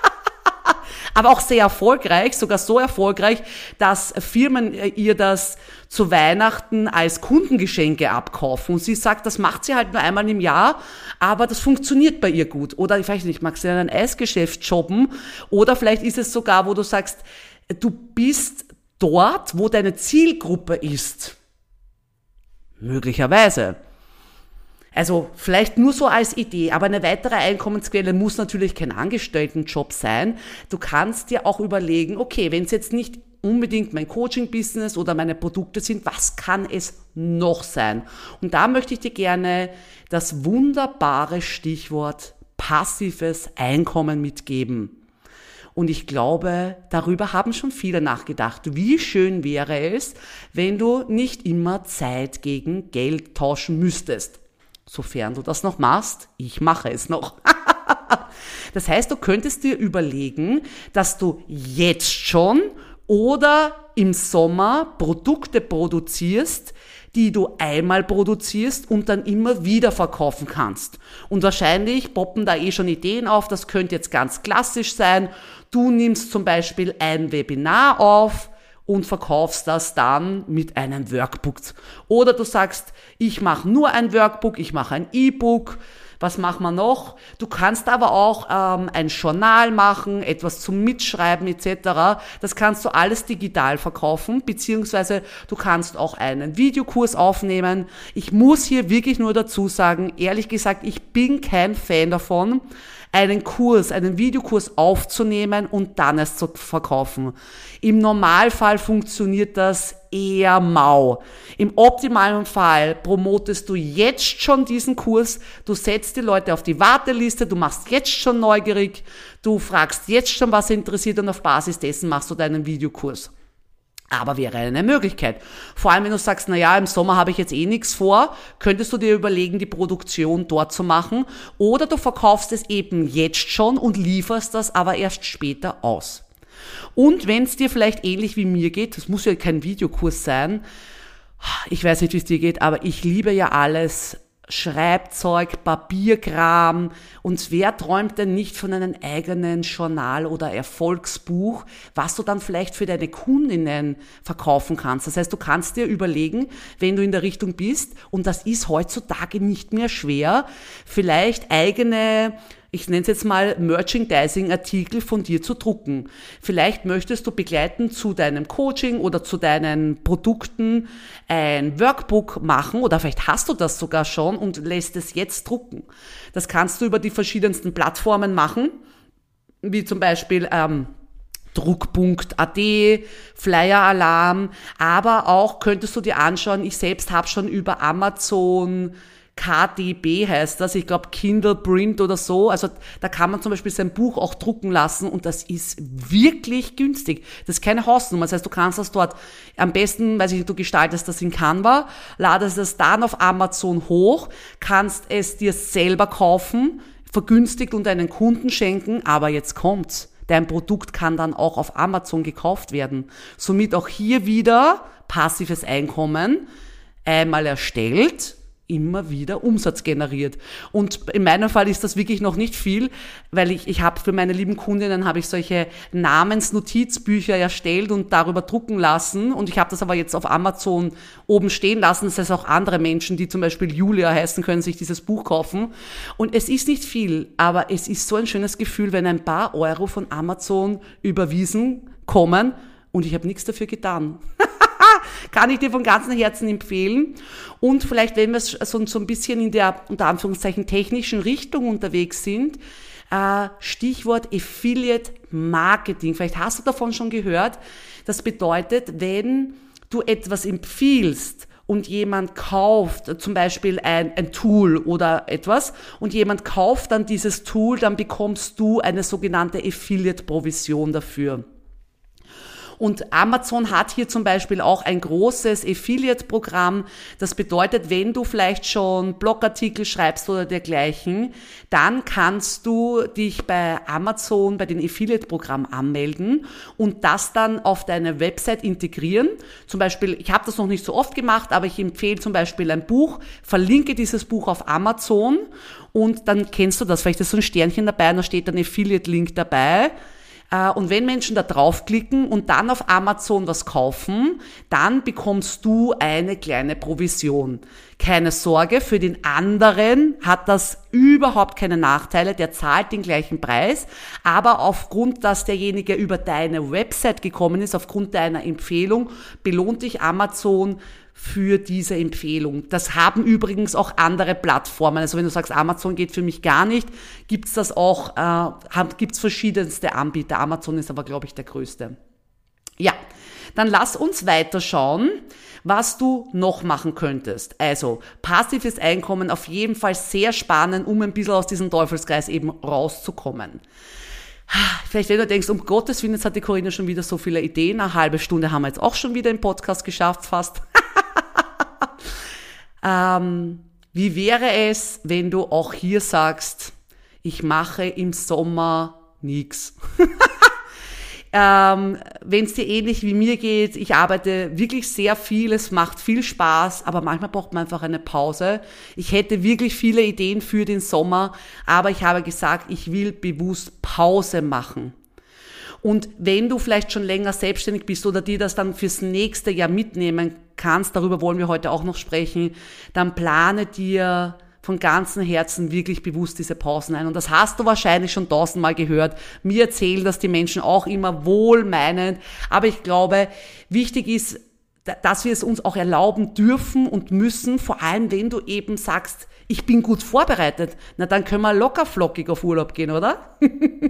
Aber auch sehr erfolgreich, sogar so erfolgreich, dass Firmen ihr das zu Weihnachten als Kundengeschenke abkaufen. Und sie sagt, das macht sie halt nur einmal im Jahr, aber das funktioniert bei ihr gut. Oder ich weiß nicht, magst du in ein Eisgeschäft jobben? Oder vielleicht ist es sogar, wo du sagst, du bist dort, wo deine Zielgruppe ist. Möglicherweise. Also vielleicht nur so als Idee, aber eine weitere Einkommensquelle muss natürlich kein Angestelltenjob sein. Du kannst dir auch überlegen, okay, wenn es jetzt nicht unbedingt mein Coaching-Business oder meine Produkte sind, was kann es noch sein? Und da möchte ich dir gerne das wunderbare Stichwort passives Einkommen mitgeben. Und ich glaube, darüber haben schon viele nachgedacht. Wie schön wäre es, wenn du nicht immer Zeit gegen Geld tauschen müsstest. Sofern du das noch machst, ich mache es noch. Das heißt, du könntest dir überlegen, dass du jetzt schon oder im Sommer Produkte produzierst, die du einmal produzierst und dann immer wieder verkaufen kannst. Und wahrscheinlich poppen da eh schon Ideen auf, das könnte jetzt ganz klassisch sein. Du nimmst zum Beispiel ein Webinar auf und verkaufst das dann mit einem Workbook. Oder du sagst, ich mache nur ein Workbook, ich mache ein E-Book. Was machen wir noch? Du kannst aber auch ähm, ein Journal machen, etwas zum Mitschreiben et cetera. Das kannst du alles digital verkaufen, beziehungsweise du kannst auch einen Videokurs aufnehmen. Ich muss hier wirklich nur dazu sagen, ehrlich gesagt, ich bin kein Fan davon, einen Kurs, einen Videokurs aufzunehmen und dann es zu verkaufen. Im Normalfall funktioniert das eher mau. Im optimalen Fall promotest du jetzt schon diesen Kurs, du setzt die Leute auf die Warteliste, du machst jetzt schon neugierig, du fragst jetzt schon, was sie interessiert und auf Basis dessen machst du deinen Videokurs. Aber wäre eine Möglichkeit. Vor allem, wenn du sagst, na ja, im Sommer habe ich jetzt eh nichts vor, könntest du dir überlegen, die Produktion dort zu machen. Oder du verkaufst es eben jetzt schon und lieferst das aber erst später aus. Und wenn es dir vielleicht ähnlich wie mir geht, das muss ja kein Videokurs sein, ich weiß nicht, wie es dir geht, aber ich liebe ja alles, Schreibzeug, Papierkram, und wer träumt denn nicht von einem eigenen Journal oder Erfolgsbuch, was du dann vielleicht für deine Kundinnen verkaufen kannst. Das heißt, du kannst dir überlegen, wenn du in der Richtung bist, und das ist heutzutage nicht mehr schwer, vielleicht eigene, ich nenne es jetzt mal Merchandising-Artikel von dir zu drucken. Vielleicht möchtest du begleitend zu deinem Coaching oder zu deinen Produkten ein Workbook machen, oder vielleicht hast du das sogar schon und lässt es jetzt drucken. Das kannst du über die verschiedensten Plattformen machen, wie zum Beispiel ähm, druck punkt a t, Flyer Alarm, aber auch könntest du dir anschauen, ich selbst habe schon über Amazon K D B heißt das, ich glaube Kindle Print oder so, also da kann man zum Beispiel sein Buch auch drucken lassen und das ist wirklich günstig. Das ist keine Hausnummer, das heißt, du kannst das dort am besten, weiß ich nicht, du gestaltest das in Canva, ladest es dann auf Amazon hoch, kannst es dir selber kaufen, vergünstigt und deinen Kunden schenken, aber jetzt kommt's. Dein Produkt kann dann auch auf Amazon gekauft werden. Somit auch hier wieder passives Einkommen, einmal erstellt, immer wieder Umsatz generiert. Und in meinem Fall ist das wirklich noch nicht viel, weil ich, ich habe für meine lieben Kundinnen habe ich solche Namensnotizbücher erstellt und darüber drucken lassen, und ich habe das aber jetzt auf Amazon oben stehen lassen. Das heißt, auch andere Menschen, die zum Beispiel Julia heißen, können sich dieses Buch kaufen. Und es ist nicht viel, aber es ist so ein schönes Gefühl, wenn ein paar Euro von Amazon überwiesen kommen und ich habe nichts dafür getan. Kann ich dir von ganzem Herzen empfehlen. Und vielleicht, wenn wir so, so ein bisschen in der, unter Anführungszeichen, technischen Richtung unterwegs sind, äh, Stichwort Affiliate Marketing. Vielleicht hast du davon schon gehört. Das bedeutet, wenn du etwas empfiehlst und jemand kauft, zum Beispiel ein, ein Tool oder etwas, und jemand kauft dann dieses Tool, dann bekommst du eine sogenannte Affiliate-Provision dafür. Und Amazon hat hier zum Beispiel auch ein großes Affiliate-Programm. Das bedeutet, wenn du vielleicht schon Blogartikel schreibst oder dergleichen, dann kannst du dich bei Amazon bei den Affiliate-Programm anmelden und das dann auf deine Website integrieren. Zum Beispiel, ich habe das noch nicht so oft gemacht, aber ich empfehle zum Beispiel ein Buch, verlinke dieses Buch auf Amazon und dann kennst du das. Vielleicht ist so ein Sternchen dabei und da steht ein Affiliate-Link dabei. Und wenn Menschen da draufklicken und dann auf Amazon was kaufen, dann bekommst du eine kleine Provision. Keine Sorge, für den anderen hat das überhaupt keine Nachteile, der zahlt den gleichen Preis, aber aufgrund, dass derjenige über deine Website gekommen ist, aufgrund deiner Empfehlung, belohnt dich Amazon für diese Empfehlung. Das haben übrigens auch andere Plattformen. Also wenn du sagst, Amazon geht für mich gar nicht, gibt's das auch, äh, gibt's verschiedenste Anbieter. Amazon ist aber, glaube ich, der größte. Ja, dann lass uns weiter schauen, was du noch machen könntest. Also passives Einkommen auf jeden Fall sehr spannend, um ein bisschen aus diesem Teufelskreis eben rauszukommen. Vielleicht, wenn du denkst, um Gottes Willen, jetzt hat die Corinna schon wieder so viele Ideen. Eine halbe Stunde haben wir jetzt auch schon wieder im Podcast geschafft, fast. ähm, wie wäre es, wenn du auch hier sagst, ich mache im Sommer nichts? Ähm, wenn es dir ähnlich wie mir geht, ich arbeite wirklich sehr viel, es macht viel Spaß, aber manchmal braucht man einfach eine Pause. Ich hätte wirklich viele Ideen für den Sommer, aber ich habe gesagt, ich will bewusst Pause machen. Und wenn du vielleicht schon länger selbstständig bist oder dir das dann fürs nächste Jahr mitnehmen kannst, darüber wollen wir heute auch noch sprechen, dann plane dir von ganzem Herzen wirklich bewusst diese Pausen ein. Und das hast du wahrscheinlich schon tausendmal gehört. Mir erzählen das die Menschen auch immer wohlmeinend. Aber ich glaube, wichtig ist, dass wir es uns auch erlauben dürfen und müssen, vor allem wenn du eben sagst, ich bin gut vorbereitet, na dann können wir locker flockig auf Urlaub gehen, oder?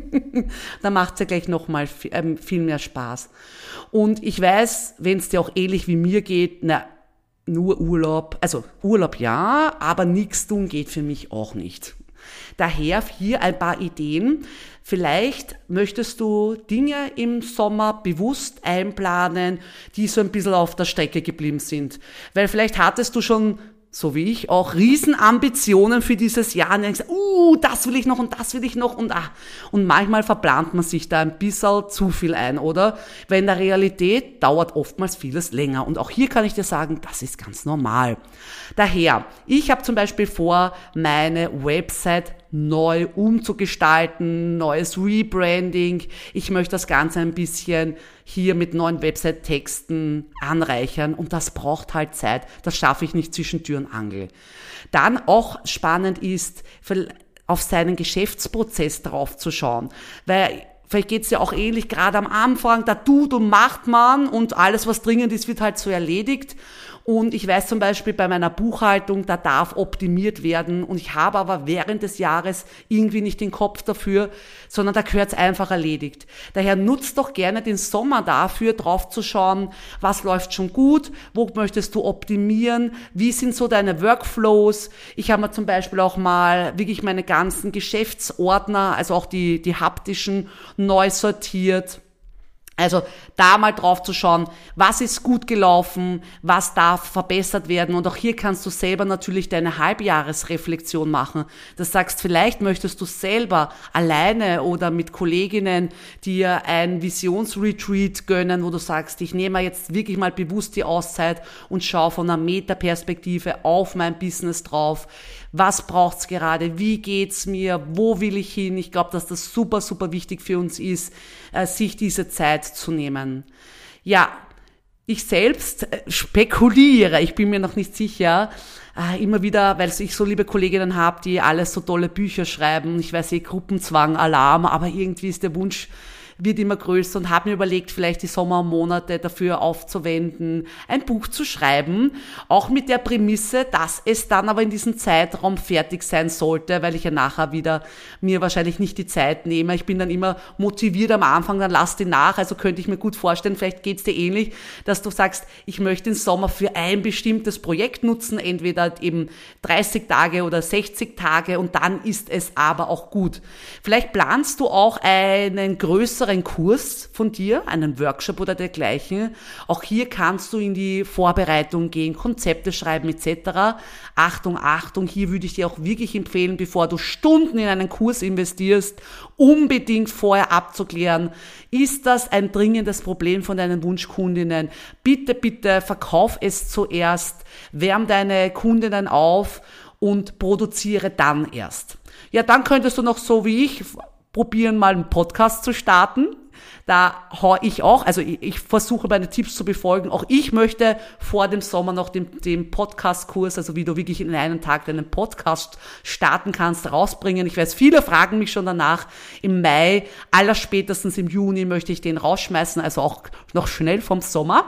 Dann macht's ja gleich nochmal viel mehr Spaß. Und ich weiß, wenn es dir auch ähnlich wie mir geht, na, nur Urlaub, also Urlaub ja, aber nichts tun geht für mich auch nicht. Daher hier ein paar Ideen. Vielleicht möchtest du Dinge im Sommer bewusst einplanen, die so ein bisschen auf der Strecke geblieben sind. Weil vielleicht hattest du schon, so wie ich, auch Riesenambitionen für dieses Jahr. Und denkst, uh, das will ich noch und das will ich noch und ah. Und manchmal verplant man sich da ein bisschen zu viel ein, oder? Weil in der Realität dauert oftmals vieles länger. Und auch hier kann ich dir sagen, das ist ganz normal. Daher, ich habe zum Beispiel vor, meine Website neu umzugestalten, neues Rebranding. Ich möchte das Ganze ein bisschen hier mit neuen Website-Texten anreichern und das braucht halt Zeit. Das schaffe ich nicht zwischen Tür und Angel. Dann auch spannend ist, auf seinen Geschäftsprozess drauf zu schauen, weil vielleicht geht's ja auch ähnlich, gerade am Anfang, da tut und macht man und alles, was dringend ist, wird halt so erledigt. Und ich weiß zum Beispiel bei meiner Buchhaltung, da darf optimiert werden und ich habe aber während des Jahres irgendwie nicht den Kopf dafür, sondern da gehört's einfach erledigt. Daher nutzt doch gerne den Sommer dafür, drauf zu schauen, was läuft schon gut, wo möchtest du optimieren, wie sind so deine Workflows. Ich habe mir zum Beispiel auch mal wirklich meine ganzen Geschäftsordner, also auch die, die haptischen, neu sortiert. Also da mal drauf zu schauen, was ist gut gelaufen, was darf verbessert werden und auch hier kannst du selber natürlich deine Halbjahresreflexion machen. Das sagst, vielleicht möchtest du selber alleine oder mit Kolleginnen dir ein Visionsretreat gönnen, wo du sagst, ich nehme jetzt wirklich mal bewusst die Auszeit und schaue von einer Metaperspektive auf mein Business drauf. Was braucht's gerade? Wie geht's mir? Wo will ich hin? Ich glaube, dass das super, super wichtig für uns ist, sich diese Zeit zu nehmen. Ja, ich selbst spekuliere, ich bin mir noch nicht sicher, immer wieder, weil ich so liebe Kolleginnen habe, die alles so tolle Bücher schreiben. Ich weiß eh, Gruppenzwang, Alarm, aber irgendwie ist der Wunsch, wird immer größer und habe mir überlegt, vielleicht die Sommermonate dafür aufzuwenden, ein Buch zu schreiben, auch mit der Prämisse, dass es dann aber in diesem Zeitraum fertig sein sollte, weil ich ja nachher wieder mir wahrscheinlich nicht die Zeit nehme. Ich bin dann immer motiviert am Anfang, dann lass die nach, also könnte ich mir gut vorstellen, vielleicht geht's dir ähnlich, dass du sagst, ich möchte den Sommer für ein bestimmtes Projekt nutzen, entweder eben dreißig Tage oder sechzig Tage und dann ist es aber auch gut. Vielleicht planst du auch einen größeren Kurs von dir, einen Workshop oder dergleichen. Auch hier kannst du in die Vorbereitung gehen, Konzepte schreiben et cetera. Achtung, Achtung, hier würde ich dir auch wirklich empfehlen, bevor du Stunden in einen Kurs investierst, unbedingt vorher abzuklären, ist das ein dringendes Problem von deinen Wunschkundinnen? Bitte, bitte verkauf es zuerst, wärm deine Kundinnen auf und produziere dann erst. Ja, dann könntest du noch so wie ich probieren, mal einen Podcast zu starten. Da hau ich auch, also ich, ich versuche meine Tipps zu befolgen. Auch ich möchte vor dem Sommer noch den, den Podcast-Kurs, also wie du wirklich in einem Tag deinen Podcast starten kannst, rausbringen. Ich weiß, viele fragen mich schon danach. Im Mai, allerspätestens im Juni möchte ich den rausschmeißen, also auch noch schnell vom Sommer.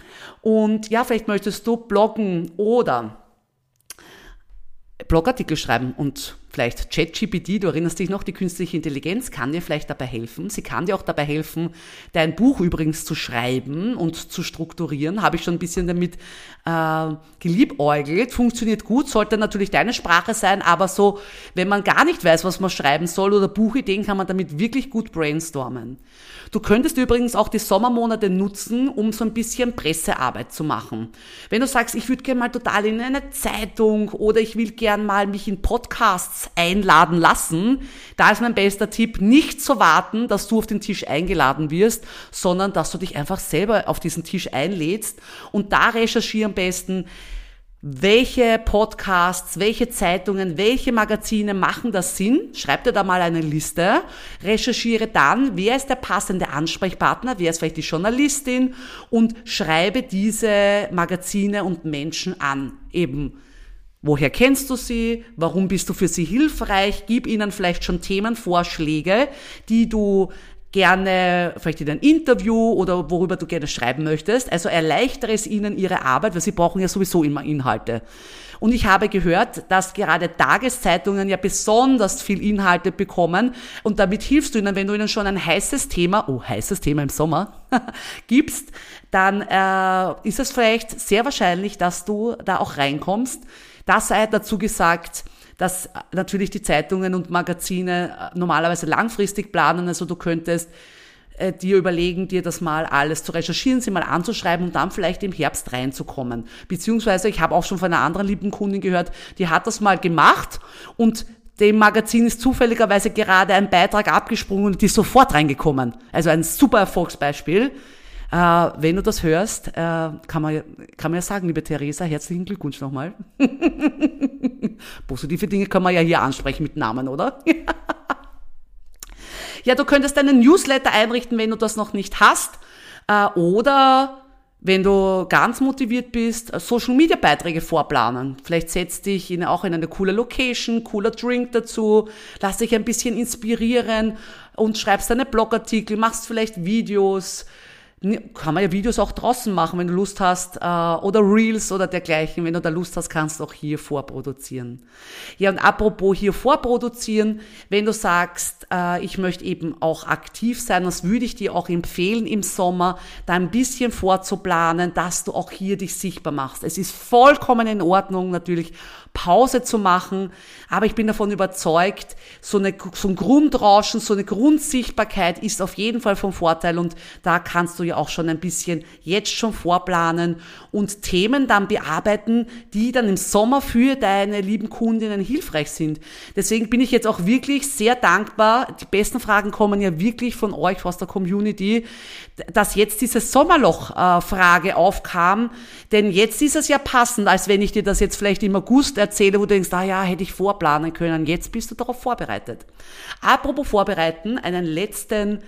Und ja, vielleicht möchtest du bloggen oder Blogartikel schreiben und vielleicht ChatGPT, du erinnerst dich noch, die künstliche Intelligenz kann dir vielleicht dabei helfen. Sie kann dir auch dabei helfen, dein Buch übrigens zu schreiben und zu strukturieren. Habe ich schon ein bisschen damit äh, geliebäugelt. Funktioniert gut, sollte natürlich deine Sprache sein, aber so, wenn man gar nicht weiß, was man schreiben soll oder Buchideen, kann man damit wirklich gut brainstormen. Du könntest übrigens auch die Sommermonate nutzen, um so ein bisschen Pressearbeit zu machen. Wenn du sagst, ich würde gerne mal total in eine Zeitung oder ich will gern mal mich in Podcasts Platz einladen lassen. Da ist mein bester Tipp, nicht zu warten, dass du auf den Tisch eingeladen wirst, sondern dass du dich einfach selber auf diesen Tisch einlädst und da recherchiere am besten, welche Podcasts, welche Zeitungen, welche Magazine machen das Sinn? Schreib dir da mal eine Liste, recherchiere dann, wer ist der passende Ansprechpartner, wer ist vielleicht die Journalistin und schreibe diese Magazine und Menschen an. Eben, woher kennst du sie? Warum bist du für sie hilfreich? Gib ihnen vielleicht schon Themenvorschläge, die du gerne vielleicht in ein Interview oder worüber du gerne schreiben möchtest. Also erleichtere es ihnen ihre Arbeit, weil sie brauchen ja sowieso immer Inhalte. Und ich habe gehört, dass gerade Tageszeitungen ja besonders viel Inhalte bekommen und damit hilfst du ihnen, wenn du ihnen schon ein heißes Thema, oh, heißes Thema im Sommer, gibst, dann äh, ist es vielleicht sehr wahrscheinlich, dass du da auch reinkommst. Das sei dazu gesagt, dass natürlich die Zeitungen und Magazine normalerweise langfristig planen. Also du könntest äh, dir überlegen, dir das mal alles zu recherchieren, sie mal anzuschreiben und dann vielleicht im Herbst reinzukommen. Beziehungsweise, ich habe auch schon von einer anderen lieben Kundin gehört, die hat das mal gemacht und dem Magazin ist zufälligerweise gerade ein Beitrag abgesprungen und die ist sofort reingekommen. Also ein super Erfolgsbeispiel. Äh, wenn du das hörst, äh, kann man, kann man ja sagen, liebe Theresa, herzlichen Glückwunsch nochmal. Positive Dinge kann man ja hier ansprechen mit Namen, oder? Ja, du könntest einen Newsletter einrichten, wenn du das noch nicht hast. Äh, oder wenn du ganz motiviert bist, Social-Media-Beiträge vorplanen. Vielleicht setzt dich in, auch in eine coole Location, cooler Drink dazu, lass dich ein bisschen inspirieren und schreibst deine Blogartikel, machst vielleicht Videos. Kann man ja Videos auch draußen machen, wenn du Lust hast, äh, oder Reels oder dergleichen. Wenn du da Lust hast, kannst du auch hier vorproduzieren. Ja, und apropos hier vorproduzieren, wenn du sagst, äh, ich möchte eben auch aktiv sein, das würde ich dir auch empfehlen im Sommer, da ein bisschen vorzuplanen, dass du auch hier dich sichtbar machst. Es ist vollkommen in Ordnung, natürlich Pause zu machen, aber ich bin davon überzeugt, so, eine, so ein Grundrauschen, so eine Grundsichtbarkeit ist auf jeden Fall vom Vorteil und da kannst du ja auch schon ein bisschen jetzt schon vorplanen und Themen dann bearbeiten, die dann im Sommer für deine lieben Kundinnen hilfreich sind. Deswegen bin ich jetzt auch wirklich sehr dankbar, die besten Fragen kommen ja wirklich von euch aus der Community, dass jetzt diese Sommerloch-Frage aufkam, denn jetzt ist es ja passend, als wenn ich dir das jetzt vielleicht im August erzähle, wo du denkst, ah ja, hätte ich vorplanen können, jetzt bist du darauf vorbereitet. Apropos vorbereiten, einen letzten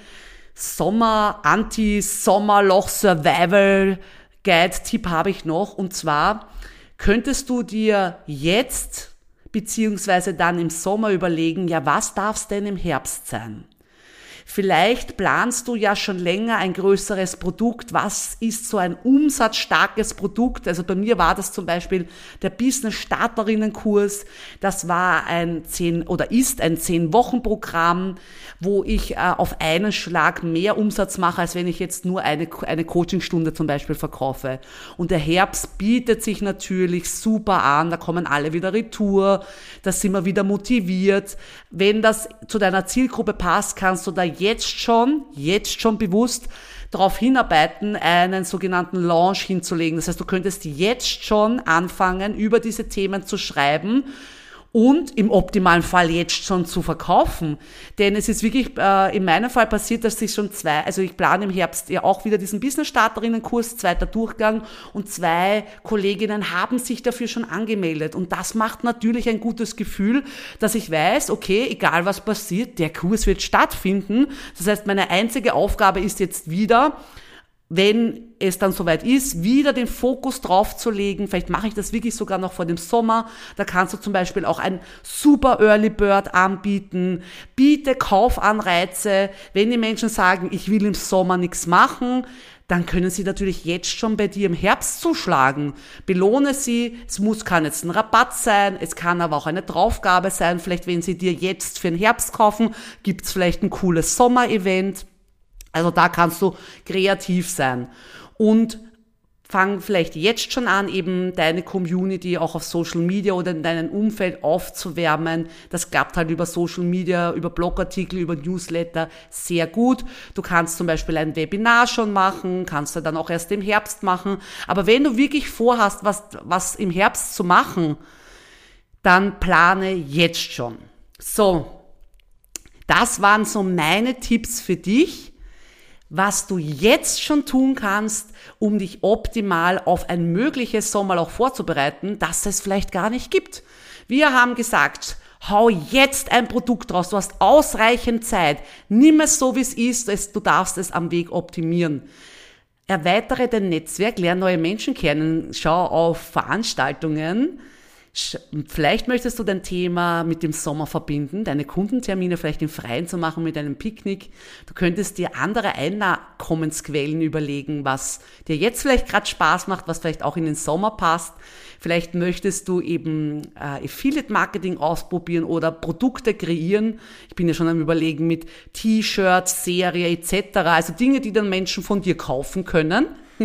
Sommer-Anti-Sommerloch-Survival-Guide-Tipp habe ich noch, und zwar könntest du dir jetzt beziehungsweise dann im Sommer überlegen, ja, was darf es denn im Herbst sein? Vielleicht planst du ja schon länger ein größeres Produkt. Was ist so ein umsatzstarkes Produkt? Also bei mir war das zum Beispiel der Business-Starterinnen-Kurs. Das war ein zehn oder ist ein zehn-Wochen-Programm, wo ich äh, auf einen Schlag mehr Umsatz mache, als wenn ich jetzt nur eine, eine Coachingstunde zum Beispiel verkaufe. Und der Herbst bietet sich natürlich super an. Da kommen alle wieder retour. Da sind wir wieder motiviert. Wenn das zu deiner Zielgruppe passt, kannst du da jetzt schon, jetzt schon bewusst darauf hinarbeiten, einen sogenannten Launch hinzulegen. Das heißt, du könntest jetzt schon anfangen, über diese Themen zu schreiben und im optimalen Fall jetzt schon zu verkaufen. Denn es ist wirklich äh, in meinem Fall passiert, dass ich schon zwei, also ich plane im Herbst ja auch wieder diesen Business-Starterinnen-Kurs, zweiter Durchgang, und zwei Kolleginnen haben sich dafür schon angemeldet. Und das macht natürlich ein gutes Gefühl, dass ich weiß, okay, egal was passiert, der Kurs wird stattfinden. Das heißt, meine einzige Aufgabe ist jetzt wieder, wenn es dann soweit ist, wieder den Fokus drauf zu legen. Vielleicht mache ich das wirklich sogar noch vor dem Sommer. Da kannst du zum Beispiel auch ein super Early Bird anbieten. Biete Kaufanreize. Wenn die Menschen sagen, ich will im Sommer nichts machen, dann können sie natürlich jetzt schon bei dir im Herbst zuschlagen. Belohne sie. Es muss, kann jetzt ein Rabatt sein. Es kann aber auch eine Draufgabe sein. Vielleicht, wenn sie dir jetzt für den Herbst kaufen, gibt's vielleicht ein cooles Sommerevent. Also da kannst du kreativ sein und fang vielleicht jetzt schon an, eben deine Community auch auf Social Media oder in deinem Umfeld aufzuwärmen. Das klappt halt über Social Media, über Blogartikel, über Newsletter sehr gut. Du kannst zum Beispiel ein Webinar schon machen, kannst du dann auch erst im Herbst machen. Aber wenn du wirklich vorhast, was, was im Herbst zu machen, dann plane jetzt schon. So, das waren so meine Tipps für dich, was du jetzt schon tun kannst, um dich optimal auf ein mögliches Sommerloch vorzubereiten, das es vielleicht gar nicht gibt. Wir haben gesagt, hau jetzt ein Produkt raus, du hast ausreichend Zeit, nimm es so, wie es ist, du darfst es am Weg optimieren. Erweitere dein Netzwerk, lerne neue Menschen kennen, schau auf Veranstaltungen. Vielleicht möchtest du dein Thema mit dem Sommer verbinden, deine Kundentermine vielleicht im Freien zu machen mit einem Picknick. Du könntest dir andere Einkommensquellen überlegen, was dir jetzt vielleicht gerade Spaß macht, was vielleicht auch in den Sommer passt. Vielleicht möchtest du eben äh, Affiliate-Marketing ausprobieren oder Produkte kreieren. Ich bin ja schon am Überlegen mit T-Shirts, Serie et cetera. Also Dinge, die dann Menschen von dir kaufen können.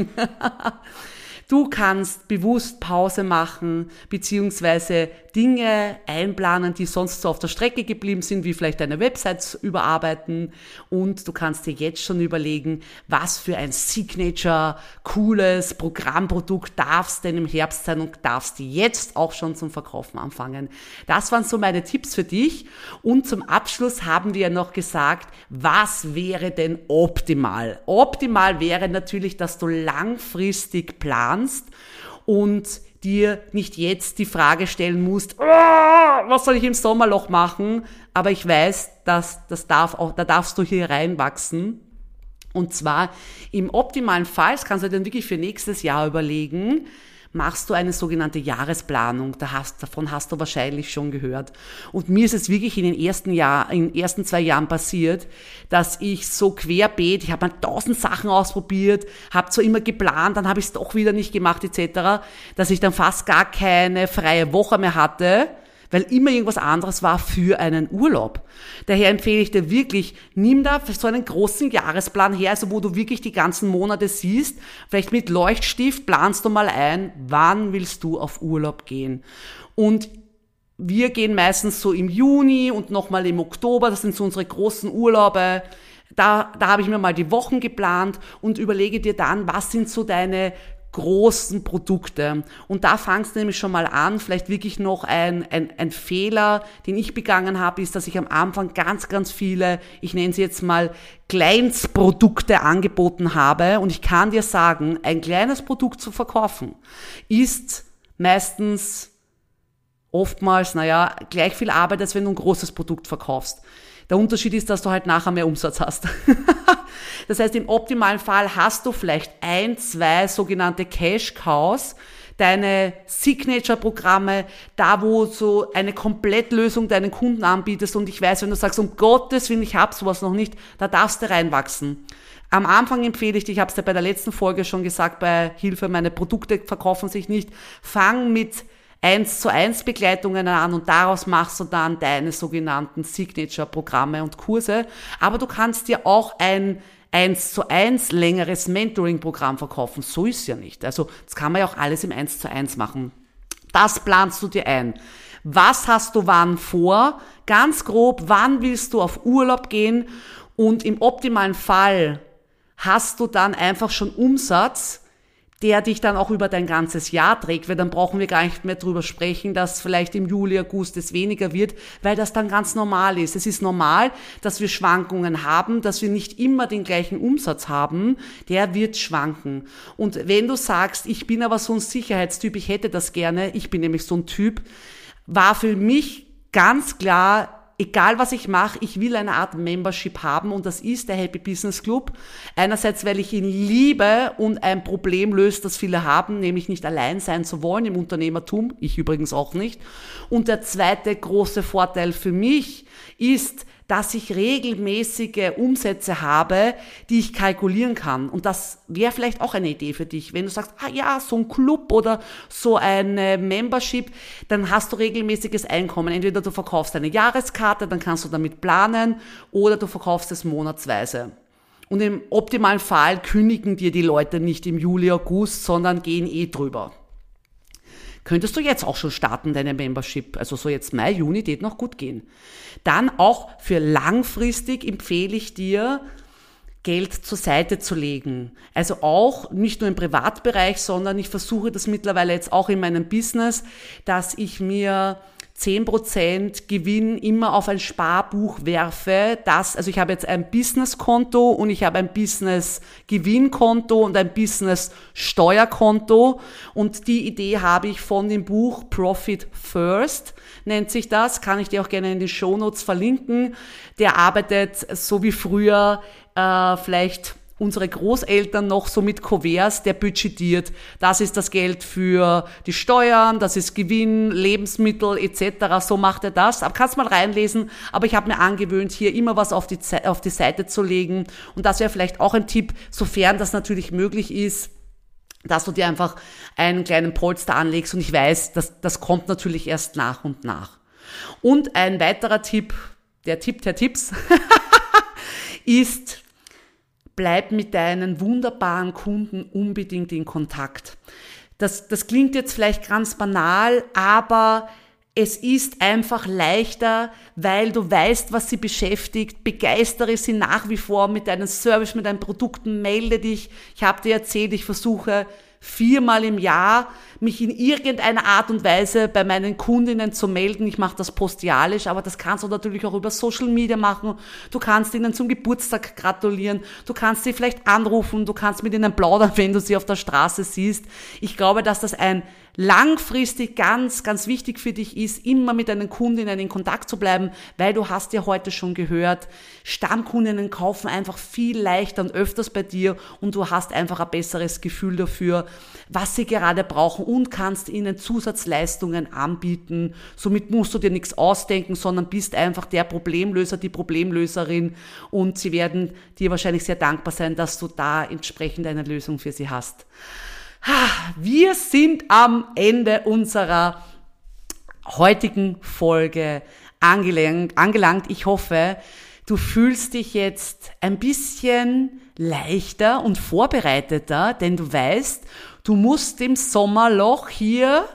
Du kannst bewusst Pause machen, beziehungsweise Dinge einplanen, die sonst so auf der Strecke geblieben sind, wie vielleicht deine Websites überarbeiten. Und du kannst dir jetzt schon überlegen, was für ein Signature, cooles Programmprodukt darfst denn im Herbst sein und darfst jetzt auch schon zum Verkaufen anfangen. Das waren so meine Tipps für dich. Und zum Abschluss haben wir noch gesagt, was wäre denn optimal? Optimal wäre natürlich, dass du langfristig planst und dir nicht jetzt die Frage stellen musst, oh, was soll ich im Sommerloch machen? Aber ich weiß, dass das darf auch, da darfst du hier reinwachsen. Und zwar im optimalen Fall, das kannst du dir dann wirklich für nächstes Jahr überlegen, machst du eine sogenannte Jahresplanung. Da hast, davon hast du wahrscheinlich schon gehört. Und mir ist es wirklich in den ersten Jahr, in den ersten zwei Jahren passiert, dass ich so querbeet, ich habe mal tausend Sachen ausprobiert, habe zwar immer geplant, dann habe ich es doch wieder nicht gemacht et cetera, dass ich dann fast gar keine freie Woche mehr hatte, weil immer irgendwas anderes war für einen Urlaub. Daher empfehle ich dir wirklich, nimm da so einen großen Jahresplan her, also wo du wirklich die ganzen Monate siehst, vielleicht mit Leuchtstift planst du mal ein, wann willst du auf Urlaub gehen. Und wir gehen meistens so im Juni und nochmal im Oktober, das sind so unsere großen Urlaube. Da, da habe ich mir mal die Wochen geplant und überlege dir dann, was sind so deine großen Produkte. Und da fangst du nämlich schon mal an, vielleicht wirklich noch ein, ein, ein Fehler, den ich begangen habe, ist, dass ich am Anfang ganz, ganz viele, ich nenne sie jetzt mal Kleinstprodukte angeboten habe. Und ich kann dir sagen, ein kleines Produkt zu verkaufen ist meistens oftmals, naja, gleich viel Arbeit, als wenn du ein großes Produkt verkaufst. Der Unterschied ist, dass du halt nachher mehr Umsatz hast. Das heißt, im optimalen Fall hast du vielleicht ein, zwei sogenannte Cash-Cows, deine Signature-Programme, da wo so eine Komplettlösung deinen Kunden anbietest. Und ich weiß, wenn du sagst, um Gottes Willen, ich habe sowas noch nicht, da darfst du reinwachsen. Am Anfang empfehle ich dir, ich habe es dir bei der letzten Folge schon gesagt, bei Hilfe, meine Produkte verkaufen sich nicht, fang mit eins zu eins Begleitungen an und daraus machst du dann deine sogenannten Signature-Programme und Kurse. Aber du kannst dir auch ein eins zu eins längeres Mentoring-Programm verkaufen. So ist es ja nicht. Also das kann man ja auch alles im eins zu eins machen. Das planst du dir ein. Was hast du wann vor? Ganz grob, wann willst du auf Urlaub gehen? Und im optimalen Fall hast du dann einfach schon Umsatz, der dich dann auch über dein ganzes Jahr trägt, weil dann brauchen wir gar nicht mehr drüber sprechen, dass vielleicht im Juli, August es weniger wird, weil das dann ganz normal ist. Es ist normal, dass wir Schwankungen haben, dass wir nicht immer den gleichen Umsatz haben, der wird schwanken. Und wenn du sagst, ich bin aber so ein Sicherheitstyp, ich hätte das gerne, ich bin nämlich so ein Typ, war für mich ganz klar, egal was ich mache, ich will eine Art Membership haben und das ist der Happy Business Club. Einerseits, weil ich ihn liebe und ein Problem löst, das viele haben, nämlich nicht allein sein zu wollen im Unternehmertum, ich übrigens auch nicht. Und der zweite große Vorteil für mich ist, dass ich regelmäßige Umsätze habe, die ich kalkulieren kann. Und das wäre vielleicht auch eine Idee für dich. Wenn du sagst, ah ja, so ein Club oder so eine Membership, dann hast du regelmäßiges Einkommen. Entweder du verkaufst eine Jahreskarte, dann kannst du damit planen, oder du verkaufst es monatsweise. Und im optimalen Fall kündigen dir die Leute nicht im Juli, August, sondern gehen eh drüber. Könntest du jetzt auch schon starten, deine Membership. Also so jetzt Mai, Juni, geht noch gut gehen. Dann auch für langfristig empfehle ich dir, Geld zur Seite zu legen. Also auch nicht nur im Privatbereich, sondern ich versuche das mittlerweile jetzt auch in meinem Business, dass ich mir zehn Prozent Gewinn immer auf ein Sparbuch werfe, das, also ich habe jetzt ein Businesskonto und ich habe ein Business-Gewinnkonto und ein Business-Steuerkonto und die Idee habe ich von dem Buch Profit First, nennt sich das, kann ich dir auch gerne in den Shownotes verlinken. Der arbeitet so wie früher äh, vielleicht unsere Großeltern noch so mit Kuverts, der budgetiert, das ist das Geld für die Steuern, das ist Gewinn, Lebensmittel et cetera. So macht er das. Aber kannst mal reinlesen, aber ich habe mir angewöhnt, hier immer was auf die, auf die Seite zu legen und das wäre vielleicht auch ein Tipp, sofern das natürlich möglich ist, dass du dir einfach einen kleinen Polster anlegst und ich weiß, das, das kommt natürlich erst nach und nach. Und ein weiterer Tipp, der Tipp der Tipps, ist, bleib mit deinen wunderbaren Kunden unbedingt in Kontakt. Das, das klingt jetzt vielleicht ganz banal, aber es ist einfach leichter, weil du weißt, was sie beschäftigt. Begeistere sie nach wie vor mit deinem Service, mit deinen Produkten, melde dich. Ich habe dir erzählt, ich versuche viermal im Jahr mich in irgendeiner Art und Weise bei meinen Kundinnen zu melden. Ich mache das postialisch, aber das kannst du natürlich auch über Social Media machen. Du kannst ihnen zum Geburtstag gratulieren, du kannst sie vielleicht anrufen, du kannst mit ihnen plaudern, wenn du sie auf der Straße siehst. Ich glaube, dass das ein langfristig ganz, ganz wichtig für dich ist, immer mit deinen Kundinnen in Kontakt zu bleiben, weil du hast ja heute schon gehört, Stammkundinnen kaufen einfach viel leichter und öfters bei dir und du hast einfach ein besseres Gefühl dafür, was sie gerade brauchen und kannst ihnen Zusatzleistungen anbieten. Somit musst du dir nichts ausdenken, sondern bist einfach der Problemlöser, die Problemlöserin und sie werden dir wahrscheinlich sehr dankbar sein, dass du da entsprechend eine Lösung für sie hast. Wir sind am Ende unserer heutigen Folge angelangt, angelangt. Ich hoffe, du fühlst dich jetzt ein bisschen leichter und vorbereiteter, denn du weißt, du musst dem Sommerloch hier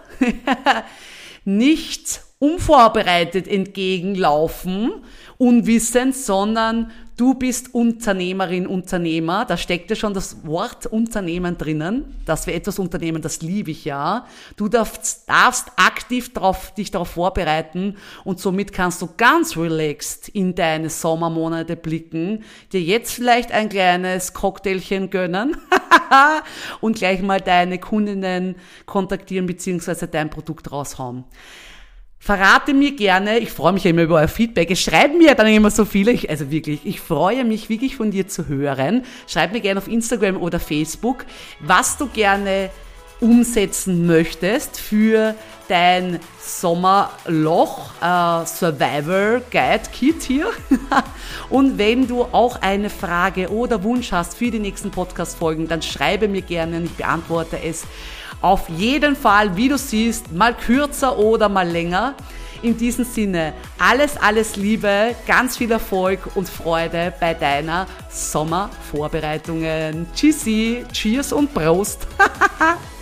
nicht unvorbereitet entgegenlaufen, unwissend, sondern du bist Unternehmerin, Unternehmer, da steckt ja schon das Wort Unternehmen drinnen, dass wir etwas unternehmen, das liebe ich ja. Du darfst, darfst aktiv drauf, dich darauf vorbereiten und somit kannst du ganz relaxed in deine Sommermonate blicken, dir jetzt vielleicht ein kleines Cocktailchen gönnen und gleich mal deine Kundinnen kontaktieren bzw. dein Produkt raushauen. Verrate mir gerne, ich freue mich ja immer über euer Feedback, es schreiben mir ja dann immer so viele, ich, also wirklich, ich freue mich wirklich von dir zu hören. Schreib mir gerne auf Instagram oder Facebook, was du gerne umsetzen möchtest für dein Sommerloch äh, Survival Guide Kit hier. Und wenn du auch eine Frage oder Wunsch hast für die nächsten Podcast-Folgen, dann schreibe mir gerne und ich beantworte es auf jeden Fall, wie du siehst, mal kürzer oder mal länger. In diesem Sinne, alles, alles Liebe, ganz viel Erfolg und Freude bei deiner Sommervorbereitungen. Tschüssi, Cheers und Prost.